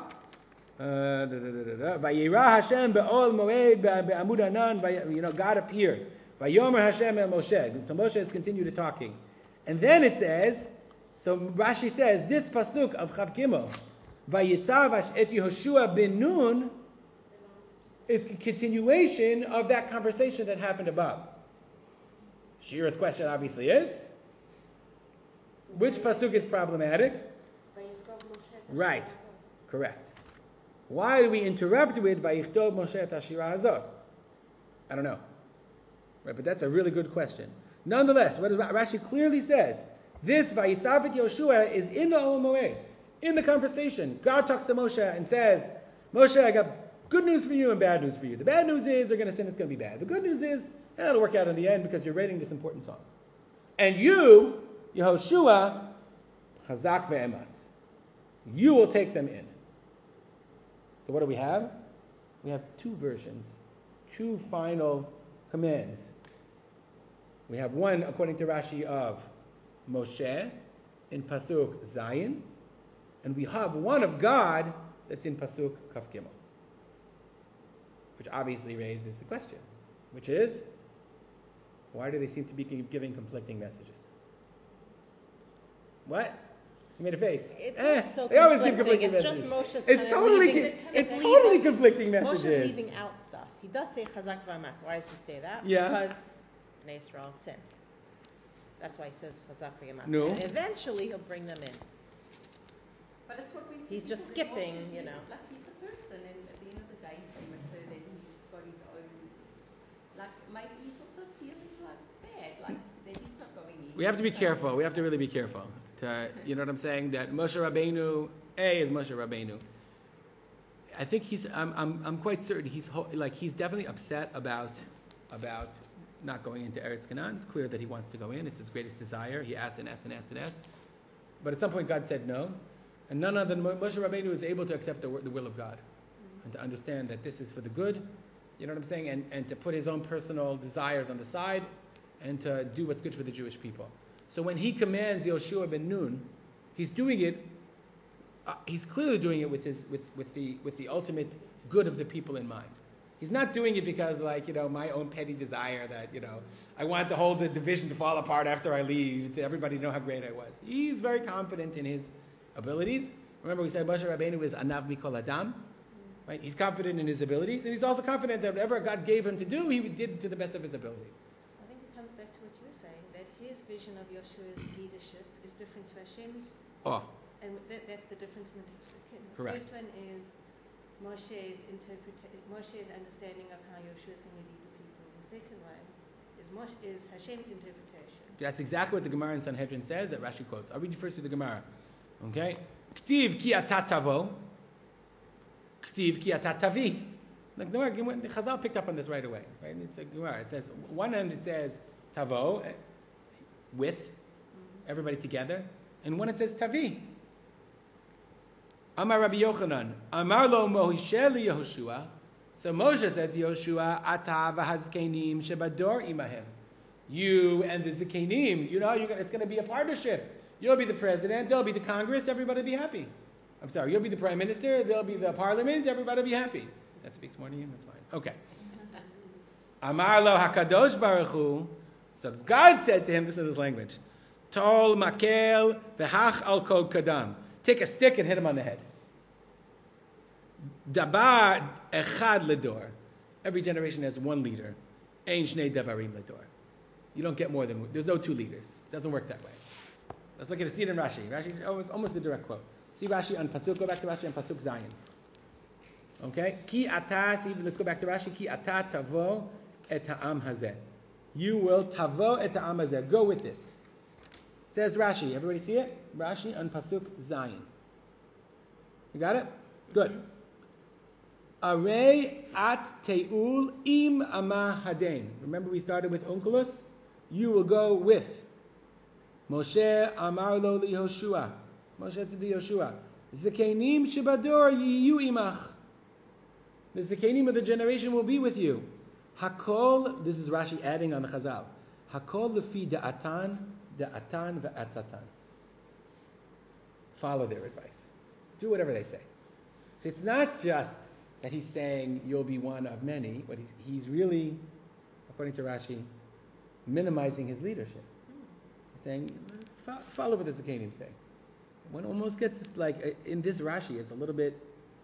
A: Vayira Hashem be'Ohel Moed be'Amud Anan, God appeared. Vayomer Hashem el Moshe. So Moshe has continued talking. And then it says, so Rashi says, this Pasuk of Chav Gimel, Vayitzav et Yehoshua ben Nun, is a continuation of that conversation that happened above. Shira's question obviously is, which pasuk is problematic? Right, correct. Why do we interrupt with Vayichtov Moshe et Hashira Hazor? I don't know. Right, but that's a really good question. Nonetheless, what Rashi clearly says, this Vayitzav et Yoshua is in the Ohel Moed, in the conversation. God talks to Moshe and says, Moshe, I got good news for you and bad news for you. The bad news is they're going to sin, it's going to be bad. The good news is it'll work out in the end because you're writing this important song. And you, Yehoshua, Chazak ve'ematz, you will take them in. So what do we have? We have two versions, two final commands. We have one, according to Rashi, of Moshe in Pasuk Zayin, and we have one of God that's in Pasuk Kaf Gimel, which obviously raises the question, which is, why do they seem to be giving conflicting messages? What? You made a face.
D: It's not so
A: they always give
D: conflicting.
A: conflicting
D: It's
A: messages.
D: just Moshe's
A: It's totally conflicting messages.
D: Moshe's leaving out stuff. He does say Chazak v'amatz. Why does he say that?
A: Yeah.
D: Because Bnei Israel sin. That's why he says Chazak v'amatz.
A: No.
D: And eventually he'll bring them in.
F: But it's what we see.
D: He's just
F: people that
D: skipping,
F: Moshe's like he's a person, and at the end of the day, he's limited, and he's got his own. Like maybe he's also feeling like bad, like that he's not going in.
A: We have to be careful. We have to really be careful. You know what I'm saying? That Moshe Rabbeinu, is Moshe Rabbeinu. I think I'm quite certain he's definitely upset about not going into Eretz Canaan. It's clear that he wants to go in. It's his greatest desire. He asked and asked and asked and asked. But at some point God said no. And none other than Moshe Rabbeinu is able to accept the will of God and to understand that this is for the good, you know what I'm saying, and to put his own personal desires on the side and to do what's good for the Jewish people. So when he commands Yoshua ben Nun, he's doing it. He's clearly doing it with the ultimate good of the people in mind. He's not doing it because my own petty desire that I want the whole division to fall apart after I leave, to everybody know how great I was. He's very confident in his abilities. Remember we said Moshe Rabbeinu is Anav Mikol Adam, right? He's confident in his abilities, and he's also confident that whatever God gave him to do, he did to the best of his ability.
C: I think it comes back to what you were saying, that his vision of Yoshua's leadership is different to Hashem's. And that's the difference in the two psukim. The
A: Correct.
C: first one is Moshe's understanding of how Yoshua is going to lead the people. The second one is Hashem's interpretation.
A: That's exactly what the Gemara in Sanhedrin says that Rashi quotes. I'll read you first through the Gemara. Okay? K'tiv ki ata tavo. K'tiv ki ata tavi. The Chazal picked up on this right away. Right? It's a Gemara. It says, one end it says tavo, with, everybody together. And one it says tavi. Amar Rabbi Yochanan, Amar lo Moshe li Yehoshua. So Moshe said to Yehoshua, Ata v'hazkenim shebador imahem. You and the Zikenim, it's going to be a partnership. You'll be the president, they'll be the Congress, everybody be happy. I'm sorry, you'll be the prime minister, they'll be the parliament, everybody be happy. That speaks more to you, that's fine. Okay. Amar lo hakadosh baruch hu. So God said to him, this is his language, Tol makel v'hach al kol kadam. Take a stick and hit him on the head. Dabar echad ledor. Every generation has one leader. Ein shnei dabarim ledor. You don't get more than one. There's no two leaders. It doesn't work that way. Let's look at it. See it in Rashi. It's almost a direct quote. See Rashi on Pasuk. Go back to Rashi on Pasuk Zayin. Okay? Ki ata. Let's go back to Rashi. Ki ata tavo et ha'am hazeh. You will tavo et ha'am hazeh. Go with this. Says Rashi. Everybody see it? Rashi on Pasuk Zayin. You got it? Good. Arei at te'ul im ama haden. Remember we started with Onkelos? You will go with. Moshe amar lo li Yoshua. Moshe said to Yoshua, Zekenim shebador yiyu imach. The Zekenim of the generation will be with you. Hakol, this is Rashi adding on the Chazal. Hakol lefi da'atan ve'atzatan. Follow their advice. Do whatever they say. So it's not just that he's saying you'll be one of many, but he's really, according to Rashi, minimizing his leadership. He's saying, follow what the Zekenim say. One almost gets this, like, in this Rashi, it's a little bit,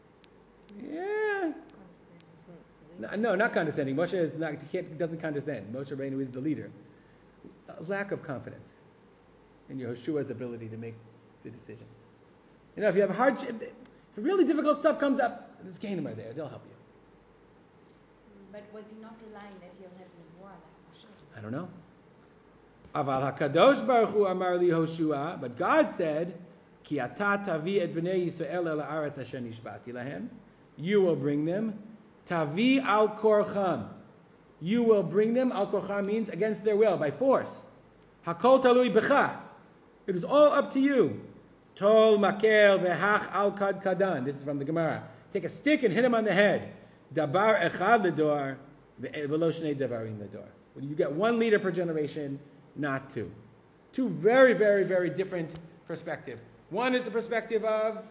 A: no, not condescending. Moshe doesn't condescend. Moshe Rabbeinu is the leader. A lack of confidence in Yehoshua's ability to make the decisions. If you have hardship, if really difficult stuff comes up, the Zekenim are there. They'll help you.
F: But was he not relying that he'll have nevuah like Moshe?
A: I don't know. Aval HaKadosh Baruch Hu amar li Yehoshua, but God said, Ki ata tavi et bnei Yisrael el haaretz asher nishbati lahem. You will bring them. Tavi al korcham. You will bring them. Al korcham means against their will, by force. Hakol talui becha. It is all up to you. Tol makel vehach al kad kadan. This is from the Gemara. Take a stick and hit him on the head. Dabar echad ledor velo shnei davarim ledor. When you get one leader per generation, not two. Two very, very, very different perspectives. One is the perspective of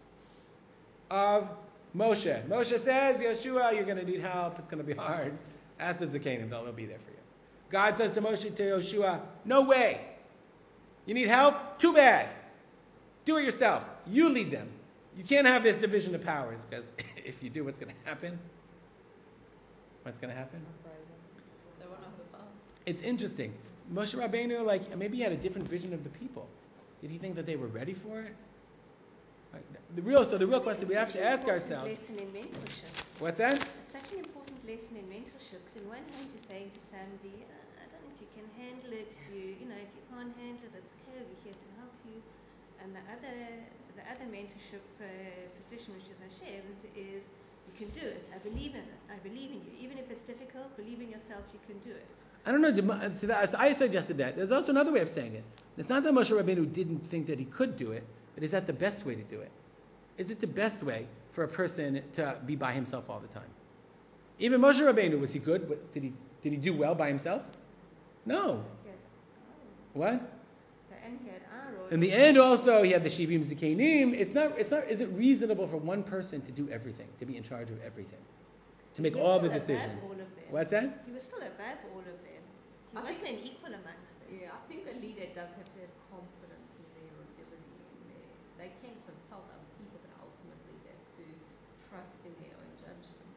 A: Moshe. Moshe says, Yeshua, you're going to need help. It's going to be hard. Ask the Zekenim, they'll be there for you. God says to Moshe, to Yeshua, no way. You need help? Too bad. Do it yourself. You lead them. You can't have this division of powers, because if you do, what's going to happen? What's going to happen?
D: They won't know who to follow.
A: It's interesting. Moshe Rabbeinu, maybe he had a different vision of the people. Did he think that they were ready for it? The real question we have to ask ourselves.
C: It's such an important lesson in mentorship.
A: What's that?
C: It's such an important lesson in mentorship. Because in one hand you're saying to somebody, I don't know if you can handle it. If you can't handle it, it's okay. We're here to help you. And the other mentorship position, which is Hashem's, is you can do it. I believe in it. I believe in you. Even if it's difficult, believe in yourself. You can do it.
A: I don't know. I suggested that. There's also another way of saying it. It's not that Moshe Rabbeinu didn't think that he could do it, but is that the best way to do it? Is it the best way for a person to be by himself all the time? Even Moshe Rabbeinu, was he good? Did he do well by himself? No. What? In the end, also, he had the Shivim Zekenim. It's not. Is it reasonable for one person to do everything, to be in charge of everything, to make all the decisions?
C: All of them.
A: What's that?
C: He was still above all of them. He wasn't an equal amongst them.
H: Yeah, I think a leader does have to have confidence in their ability and they can consult other people, but ultimately they have to trust in their own judgment.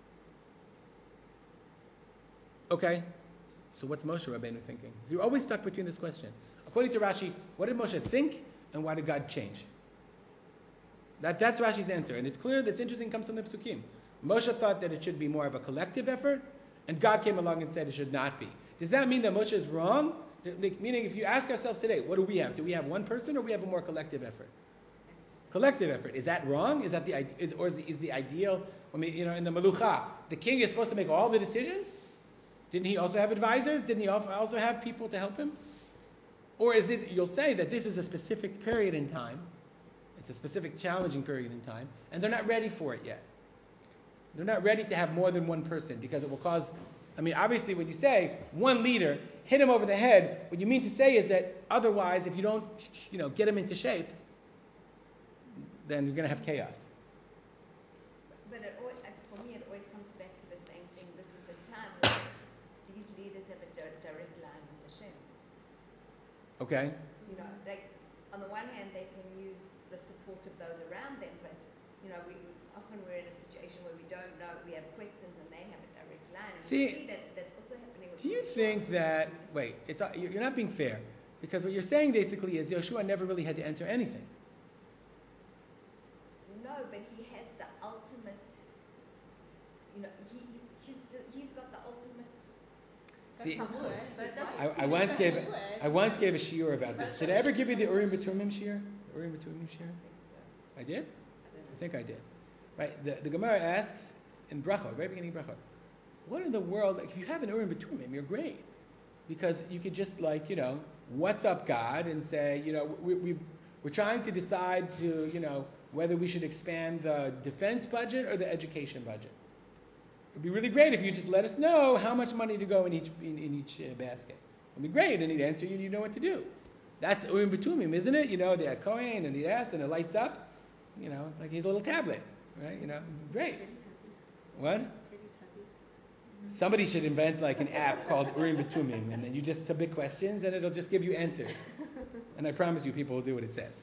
A: Okay. So what's Moshe Rabbeinu thinking? So you're always stuck between this question. According to Rashi, what did Moshe think and why did God change? That's Rashi's answer. And it's clear that's interesting, comes from the Psukim. Moshe thought that it should be more of a collective effort, and God came along and said it should not be. Does that mean that Moshe is wrong? Meaning, if you ask ourselves today, what do we have? Do we have one person, or we have a more collective effort? Collective effort. Is that wrong? Is that the ideal? I mean, in the Melucha, the king is supposed to make all the decisions. Didn't he also have advisors? Didn't he also have people to help him? Or is it, you'll say that this is a specific period in time, it's a specific challenging period in time, and they're not ready for it yet. They're not ready to have more than one person, because it will cause, obviously when you say one leader, hit him over the head, what you mean to say is that otherwise, if you don't, get him into shape, then you're going to have chaos.
F: But for me, it always comes back to the same thing. This is a time where these leaders have a direct line with Hashem.
A: Okay.
F: On the one hand, they can use the support of those around them, but we're in a situation where we don't know, we have questions, and they have a direct line. And we see that's also happening with.
A: Do you think that? Wait, you're not being fair, because what you're saying basically is Yeshua never really had to answer anything.
F: No, but he had the ultimate. He's got the ultimate.
A: See, I once gave a shiur about this. Did I ever give you the Urim B'Tumim shiur? Urim B'Tumim shiur? I did? I think I did. Right. The Gemara asks in Brachot, very beginning Brachot, what in the world? If you have an Urim B'Tumim, you're great, because you could just what's up, God, and say, we're trying to decide to whether we should expand the defense budget or the education budget. It'd be really great if you just let us know how much money to go in each basket. It'd be great, and he'd answer you, and you know what to do. That's Urim V'Tumim, isn't it? The Kohen, and he'd ask, and it lights up. It's like his little tablet, right? Great. What? Somebody should invent like an app called Urim V'Tumim, and then you just submit questions, and it'll just give you answers. And I promise you, people will do what it says.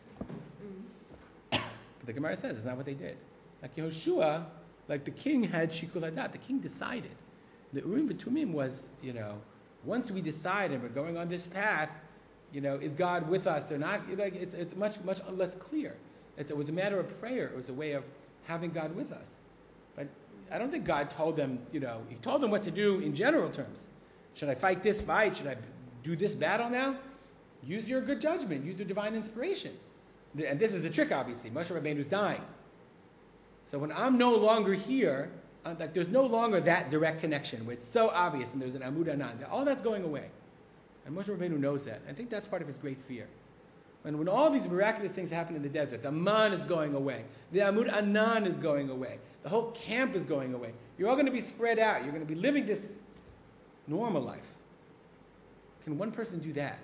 A: But the Gemara says it's not what they did. Like Yehoshua, like the king had Shikul Hadat. The king decided. The Urim V'Tumim was, once we decide and we're going on this path, is God with us or not? It's much less clear. It was a matter of prayer. It was a way of having God with us. But I don't think God told them, He told them what to do in general terms. Should I fight this fight? Should I do this battle now? Use your good judgment. Use your divine inspiration. And this is a trick, obviously. Moshe Rabbeinu is dying. So when I'm no longer here, there's no longer that direct connection where it's so obvious and there's an Amud Anan. All that's going away. And Moshe Rabbeinu knows that. I think that's part of his great fear. And when all these miraculous things happen in the desert, the Man is going away. The Amud Anan is going away. The whole camp is going away. You're all going to be spread out. You're going to be living this normal life. Can one person do that?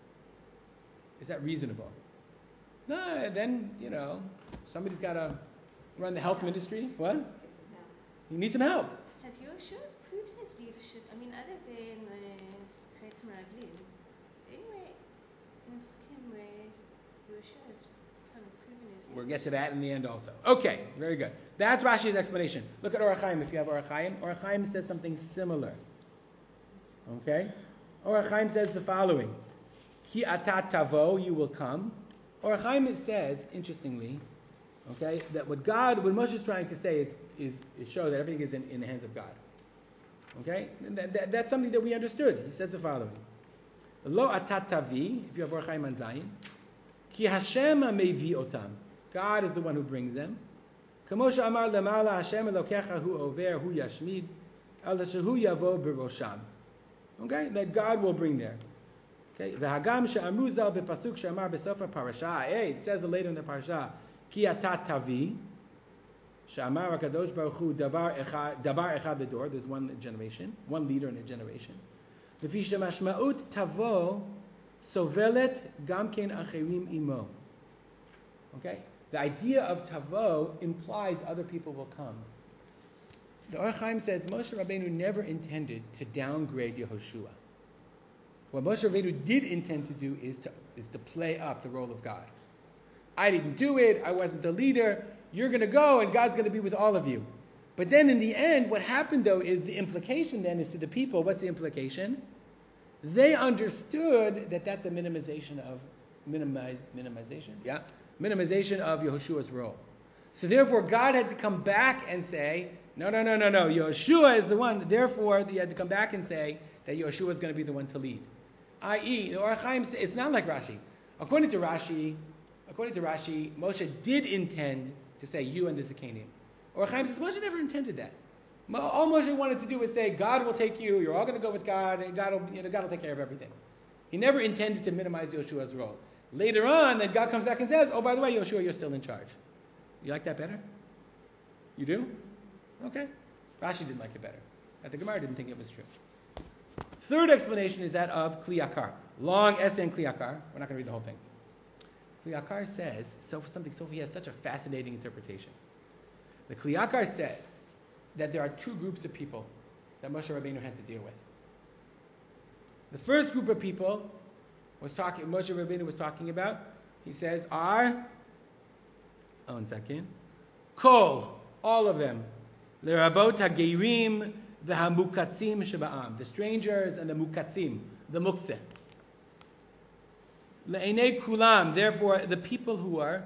A: Is that reasonable? No, then, somebody's got to run the health ministry. What? You need some help.
C: Has Yoshua proved his leadership? Other than Chet Meraglim, anyway, in Psukim where Yoshua has kind of proven his leadership.
A: We'll get to that in the end also. Okay, very good. That's Rashi's explanation. Look at Orach Chaim if you have Orach Chaim. Orach Chaim says something similar. Okay? Orach Chaim says the following. Ki atat tavo, you will come. Orach Chaim says, interestingly, okay, that what Moshe is trying to say is show that everything is in the hands of God. Okay? And that's something that we understood. He says the following. Lo atat tavi, if you have Orach Chaim on Zayin, ki Hashem mevi otam. God is the one who brings them. Kamosha amar lemala Hashem elokecha hu over hu yashmid al shehu yavo b'rosham. Okay? That God will bring there. Okay? V'hagam she'amru zal b'pasuk she'amar b'sofa parasha. Hey, it says it later in the parasha. Ki atat tavi. She'amar HaKadosh Baruch Hu davar echad ledor. There's one generation, one leader in a generation. V'fi shemashma'ut tavo sovelet gam ken acherim imo. Okay? The idea of tavo implies other people will come. The Orach Chaim says Moshe Rabbeinu never intended to downgrade Yehoshua. What Moshe Rabbeinu did intend to do is to play up the role of God. I didn't do it. I wasn't the leader. You're going to go, and God's going to be with all of you. But then in the end, what happened though is the implication then is to the people. What's the implication? They understood that that's a minimization of Yehoshua's role. So therefore, God had to come back and say, no. Yehoshua is the one. Therefore, he had to come back and say that Yehoshua is going to be the one to lead. I.e., the Orach Chaim says it's not like Rashi. According to Rashi, Moshe did intend to say you and the Zikanim. Orach Chaim says Moshe never intended that. All Moshe wanted to do was say God will take you. You're all going to go with God, and God will take care of everything. He never intended to minimize Yehoshua's role. Later on, then God comes back and says, oh, by the way, Yehoshua, you're still in charge. You like that better? You do? Okay. Rashi didn't like it better. But the Gemara didn't think it was true. Third explanation is that of Kli Yakar. Long essay in Kli Yakar. We're not going to read the whole thing. Kli Yakar says, Sophie has such a fascinating interpretation. The Kli Yakar says that there are two groups of people that Moshe Rabbeinu had to deal with. The first group of people Moshe Rabbeinu was talking about, he says, are, Kol, all of them, Lerabot HaGeirim v'Hamukatzim Sheba'am, the strangers and the Mukatzim, the Muktzeh. Le'enei Kulam, therefore, the people who are,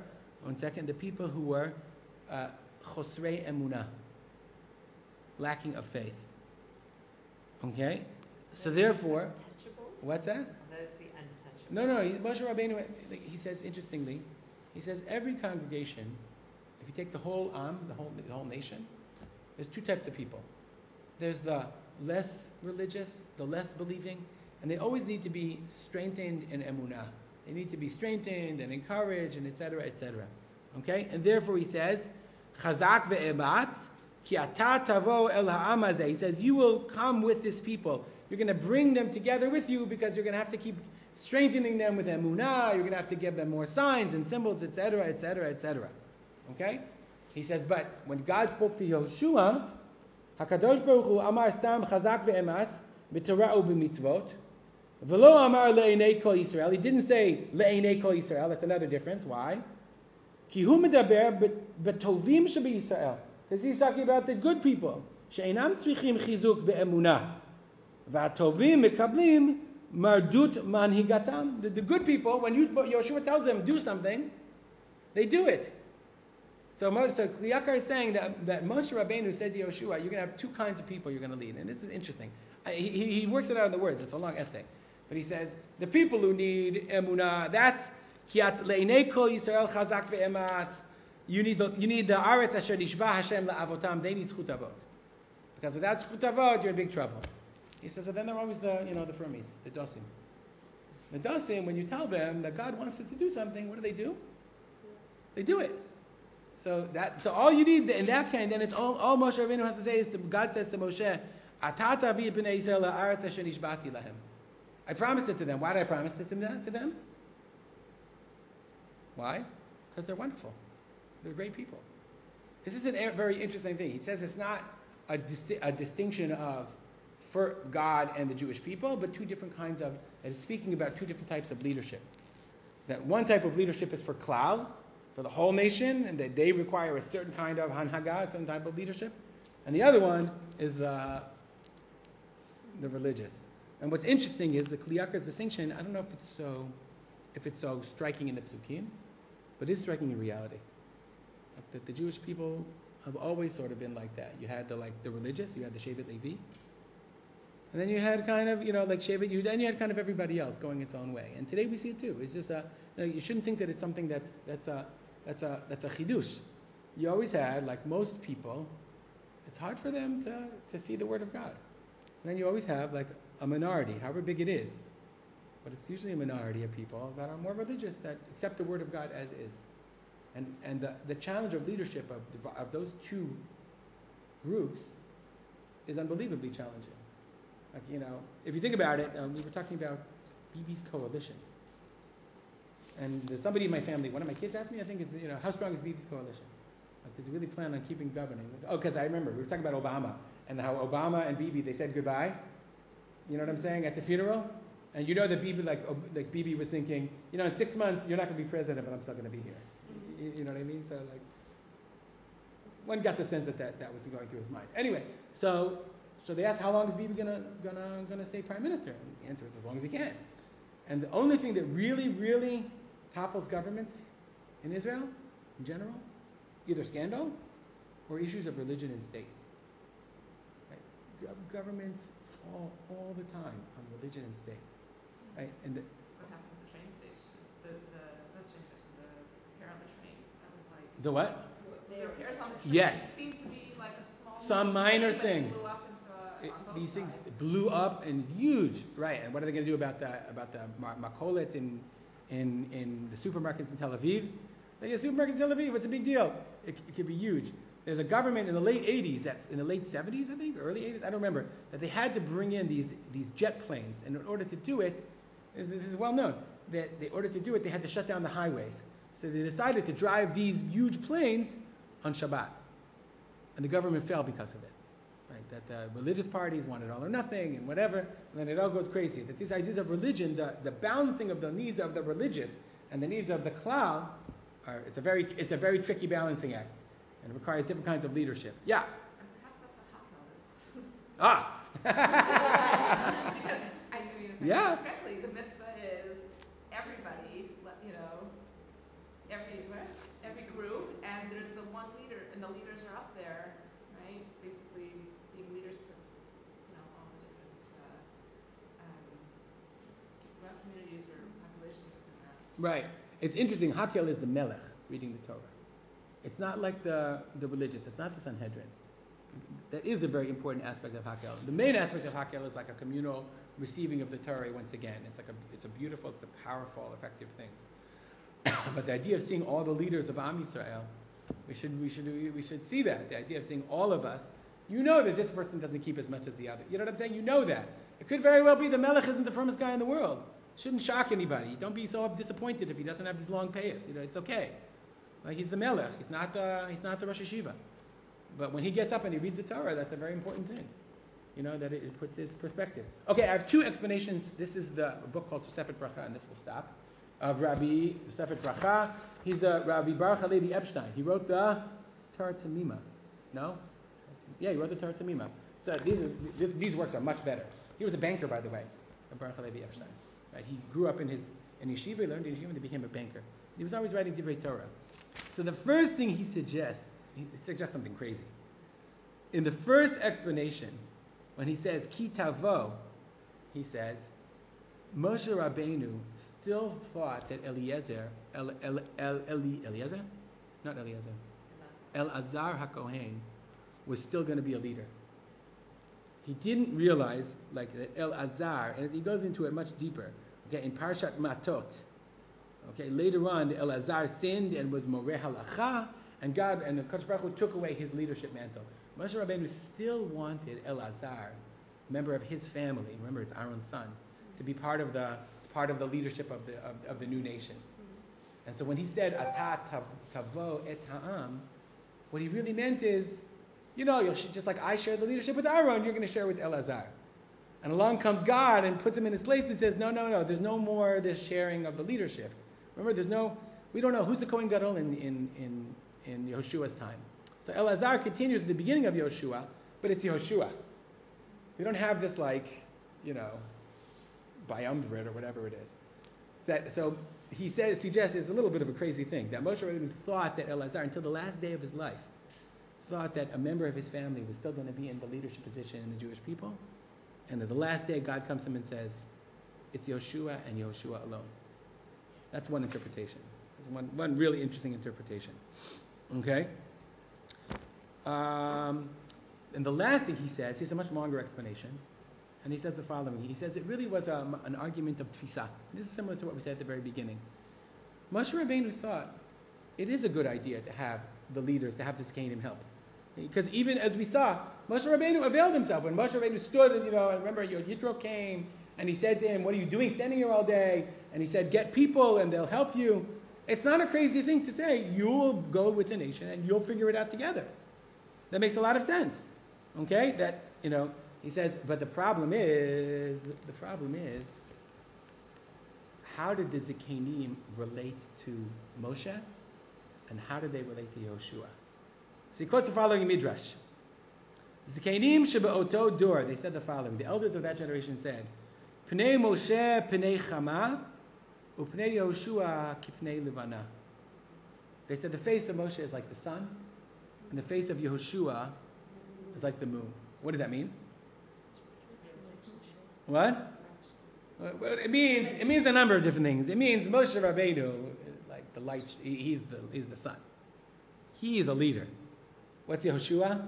A: Chosrei Emunah, lacking of faith. Okay? So therefore, what's that?
G: Those the untouchables.
A: No, Moshe Rabbeinu, he says, interestingly, he says every congregation, if you take the whole the whole nation, there's two types of people. There's the less religious, the less believing, and they always need to be strengthened in emunah. They need to be strengthened and encouraged, and etc., etc. Okay? And therefore he says, Chazak ve'ematz, ki ata tavo el ha'am hazeh. He says, you will come with this people. You're going to bring them together with you because you're going to have to keep strengthening them with emunah. You're going to have to give them more signs and symbols, etc., etc., etc. Okay? He says, but when God spoke to Yoshua, HaKadosh Baruch Hu amar stam chazak ve'ematz b'torah u'b'mitzvot v'lo amar le'enei kol Yisrael. He didn't say le'enei kol Yisrael. That's another difference. Why? Ki hu medaber b'tovim shebi Yisrael. Because he's talking about the good people. She'enam tzrichim chizuk be'emunah. V'atovim mekablim mardut manhigatam. The good people, when Yoshua tells them do something, they do it. So Kli Yakar is saying that Moshe Rabbeinu said to Yoshua, you're going to have two kinds of people you're going to lead. And this is interesting. He works it out in the words. It's a long essay. But he says, the people who need emunah, that's kiat le'inei kol Yisrael chazak ve'ematz. You need the aretz asher nishba Hashem la'avotam. They need zchut avot. Because without zchut avot, you're in big trouble. He says, well, then there are always the firmies, the dosim. The dosim, when you tell them that God wants us to do something, what do? They do it. So all you need in that kind, then it's all Moshe Rabbeinu has to say is God says to Moshe, Ata tavi b'nei Yisrael la'aretz asher nishbati lahem. I promised it to them. Why did I promise it to them? Why? Because they're wonderful. They're great people. This is a very interesting thing. He says it's not a distinction of for God and the Jewish people, but two different kinds of, and it's speaking about two different types of leadership. That one type of leadership is for Klal, for the whole nation, and that they require a certain kind of hanhaga, a certain type of leadership. And the other one is the religious. And what's interesting is the Kli Yakar's distinction, I don't know if it's so striking in the Psukim, but it's striking in reality. That the Jewish people have always sort of been like that. You had the religious, you had the Shevet Levi, and then you had kind of, like Shevet Yehuda, and you had kind of everybody else going its own way. And today we see it too. It's just you shouldn't think that it's something that's a chidush. You always had, like most people, it's hard for them to see the Word of God. And then you always have like a minority, however big it is, but it's usually a minority of people that are more religious, that accept the Word of God as is. And the challenge of leadership of those two groups is unbelievably challenging. Like, if you think about it, we were talking about Bibi's coalition. And somebody in my family, one of my kids asked me, I think, how strong is Bibi's coalition? Like, does he really plan on keeping governing? Because I remember, we were talking about Obama, and how Obama and Bibi, they said goodbye. You know what I'm saying? At the funeral. And that Bibi, like Bibi was thinking, in 6 months, you're not going to be president, but I'm still going to be here. You know what I mean? So, one got the sense that was going through his mind. Anyway, so they asked, how long is Bibi gonna stay prime minister? And the answer is as long as he can. And the only thing that really, really topples governments in Israel, in general, either scandal or issues of religion and state. Right? Governments fall all the time on religion and state. Right? And
E: that's what happened with the train station. The repair on the train. That was like
A: the what?
E: The repairs on the train.
A: Yes.
E: Seemed to be like a small
A: some minor thing.
E: It blew up into
A: these things blew up and huge, right? And what are they going to do about the makolet in the supermarkets in Tel Aviv? Like, supermarkets in Tel Aviv, what's the big deal? It could be huge. There's a government in the late 80s, in the late 70s, I think, or early 80s, I don't remember, that they had to bring in these jet planes, and in order to do it, this is well known, that in order to do it, they had to shut down the highways. So they decided to drive these huge planes on Shabbat, and the government fell because of it. Right? That the religious parties wanted all or nothing and whatever, and then it all goes crazy. That these ideas of religion, the balancing of the needs of the religious and the needs of the klal, it's a very tricky balancing act, and it requires different kinds of leadership. Yeah.
E: And perhaps that's what Hakhel is.
A: Ah.
E: Because I knew correctly, the mitzvah is everybody, every group, and there's the one leader, and the leaders are up there, right? It's basically being leaders to, all the different communities or populations within that.
A: Right. It's interesting. Hakhel is the melech reading the Torah. It's not like the religious. It's not the Sanhedrin. That is a very important aspect of Hakhel. The main aspect of Hakhel is like a communal receiving of the Torah once again. It's a beautiful, it's a powerful, effective thing. But the idea of seeing all the leaders of Am Yisrael, we should see that. The idea of seeing all of us, you know that this person doesn't keep as much as the other. You know what I'm saying? You know that. It could very well be the Melech isn't the firmest guy in the world. Shouldn't shock anybody. Don't be so disappointed if he doesn't have these long payas. It's okay. He's the Melech. He's not the Rosh Hashiva. But when he gets up and he reads the Torah, that's a very important thing. That it puts his perspective. Okay, I have two explanations. This is the book called Tosefet Bracha, and this will stop. Of Rabbi Tosefet Bracha. He's the Rabbi Baruch Halevi Epstein. He wrote the Torah Tamima. No? Yeah, he wrote the Torah Tamima. So these works are much better. He was a banker, by the way, Baruch Halevi Epstein. Right? He grew up in yeshiva, he learned in yeshiva, and he became a banker. He was always writing Divrei Torah. So the first thing he suggests something crazy. In the first explanation, when he says Ki Tavo, he says Moshe Rabbeinu still thought that Elazar HaKohen was still going to be a leader. He didn't realize that Elazar, and he goes into it much deeper. Okay, in Parshat Matot. Okay, later on, Elazar sinned and was Moreh Halacha, and the Kodesh Baruch Hu took away his leadership mantle. Moshe Rabbeinu still wanted Elazar, member of his family, remember it's Aaron's son, to be part of the leadership of the new nation. And so when he said Ata Tavo et Ha'am, what he really meant is, just like I shared the leadership with Aaron, you're going to share with Elazar. And along comes God and puts him in his place and says, no, there's no more this sharing of the leadership. Remember, we don't know who's the Kohen Gadol in Yehoshua's time. So Elazar continues at the beginning of Yehoshua, but it's Yehoshua. We don't have this biumvirate or whatever it is. So he suggests it's a little bit of a crazy thing, that Moshe Rabbeinu thought that Elazar, until the last day of his life, thought that a member of his family was still going to be in the leadership position in the Jewish people, and that the last day God comes to him and says, it's Yehoshua and Yehoshua alone. That's one interpretation. That's one really interesting interpretation. Okay? And the last thing he says, he's a much longer explanation, and he says the following. He says it really was an argument of tfisa. This is similar to what we said at the very beginning. Moshe Rabbeinu thought it is a good idea to have the leaders, to have the Zekanim help. Because even as we saw, Moshe Rabbeinu availed himself. When Moshe Rabbeinu stood, I remember Yitro came, and he said to him, what are you doing standing here all day? And he said, get people and they'll help you. It's not a crazy thing to say, you'll go with the nation and you'll figure it out together. That makes a lot of sense. Okay? He says, but the problem is, how did the Zekanim relate to Moshe? And how did they relate to Yehoshua? So he quotes the following Midrash. Zekanim shebe'oto dor, they said the following. The elders of that generation said, Pnei Moshe pnei Chama, upnei Yehoshua kipnei Levana. They said the face of Moshe is like the sun, and the face of Yehoshua is like the moon. What does that mean? What? It means a number of different things. It means Moshe Rabbeinu, like the light, he's the sun. He is a leader. What's Yehoshua?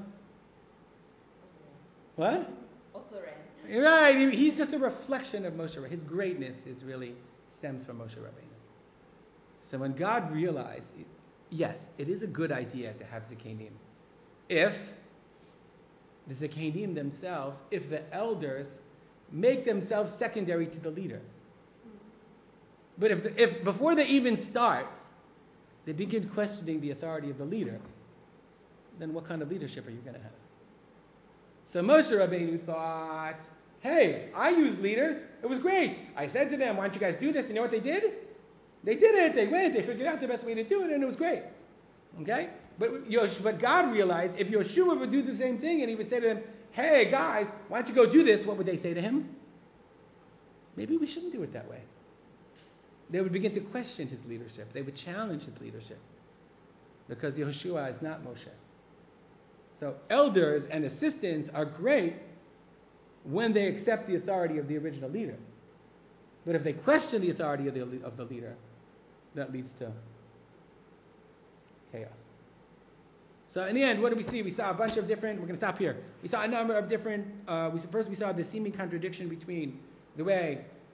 A: What?
F: Also ran.
A: Right, he's just a reflection of Moshe. His greatness really stems from Moshe Rabbeinu. So when God realized, yes, it is a good idea to have Zekanim. If the Zekanim themselves, if the elders make themselves secondary to the leader. But if before they even start, they begin questioning the authority of the leader, then what kind of leadership are you going to have? So Moshe Rabbeinu thought, hey, I used leaders. It was great. I said to them, why don't you guys do this? You know what they did? They did it. They went. They figured out the best way to do it, and it was great. Okay? But God realized if Yehoshua would do the same thing, and he would say to them, hey, guys, why don't you go do this? What would they say to him? Maybe we shouldn't do it that way. They would begin to question his leadership. They would challenge his leadership. Because Yehoshua is not Moshe. So elders and assistants are great when they accept the authority of the original leader. But if they question the authority of the leader, that leads to chaos. So in the end, what do we see? We saw a bunch of different, we're going to stop here. We saw a number of different, we saw the seeming contradiction between the way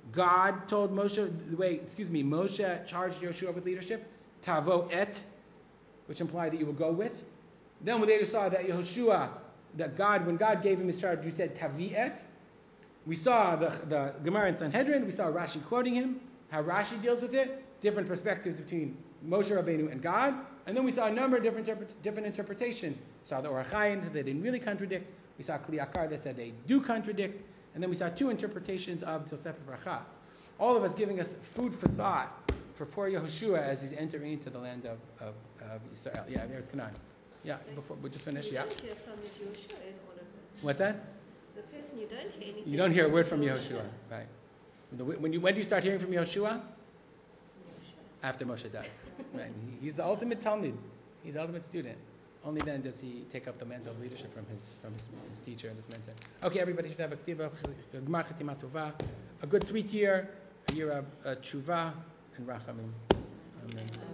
A: God told Moshe, Moshe charged Yeshua with leadership, tavo et, which implied that you will go with. Then we later saw that Yehoshua, when God gave him his charge, you said tavi et. We saw the Gemara in Sanhedrin, we saw Rashi quoting him, how Rashi deals with it, different perspectives between Moshe Rabbeinu and God, and then we saw a number of different interpretations. We saw the Orach Chaim that they didn't really contradict, we saw Kli Yakar that said they do contradict, and then we saw two interpretations of Tosefet Bracha. All of us giving us food for thought for poor Yehoshua as he's entering into the land of Israel. Yeah, there it's Canaan. Yeah, before we just finish. Yeah.
C: You don't hear from is Yehoshua in all of this.
A: What's that?
C: The person you don't hear anything.
A: You don't hear a word from Yehoshua, right? When do you start hearing from Yehoshua? After Moshe dies. Right? He's the ultimate Talmud. He's the ultimate student. Only then does he take up the mantle of leadership from his teacher and his mentor. Okay, everybody should have a ktiva, gmar chatima tova, a good sweet year, a year of tshuva and rachamim. Amen.